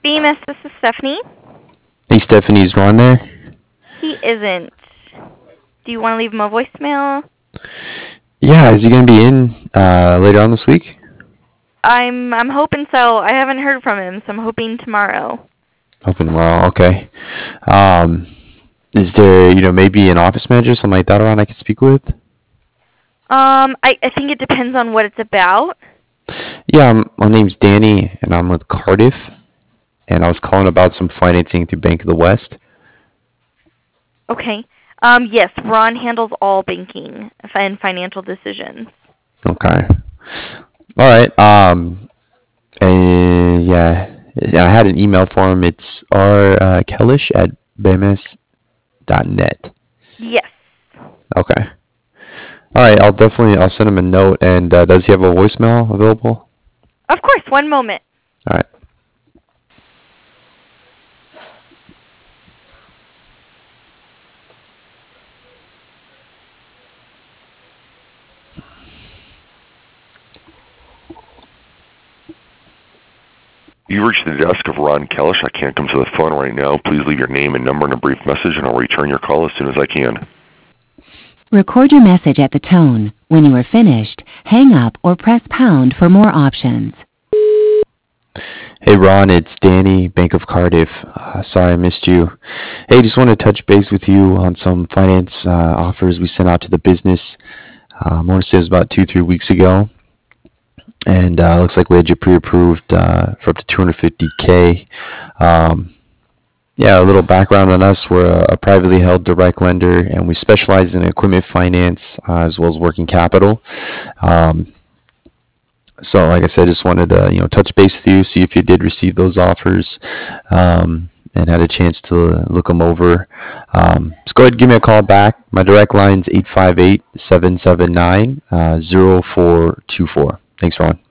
Bemis, this is Stephanie. Hey, Stephanie, is Ron there? He isn't. Do you want to leave him a voicemail? Yeah, is he going to be in later on this week? I'm hoping so. I haven't heard from him, so I'm hoping tomorrow. Hoping tomorrow, okay. Is there, maybe an office manager, something like that around I could speak with? I think it depends on what it's about. Yeah, my name's Danny, and I'm with Cardiff, and I was calling about some financing through Bank of the West. Okay. Yes, Ron handles all banking and financial decisions. Okay. All right. And yeah, I had an email for him. It's rkellish@bms.net. Yes. Okay. All right. I'll send him a note. And does he have a voicemail available? Of course. One moment. All right. You reached the desk of Ron Kellish. I can't come to the phone right now. Please leave your name and number in a brief message, and I'll return your call as soon as I can. Record your message at the tone. When you are finished, hang up or press pound for more options. Hey, Ron, it's Danny, Bank of Cardiff. Sorry I missed you. Hey, just want to touch base with you on some finance offers we sent out to the business. I want to say it was about 2-3 weeks ago. And looks like we had you pre-approved for up to $250K. Yeah, a little background on us. We're a privately held direct lender, and we specialize in equipment finance as well as working capital. So, like I said, just wanted to touch base with you, see if you did receive those offers, and had a chance to look them over. Just go ahead and give me a call back. My direct line's 858-779-0424. Thanks, Ron.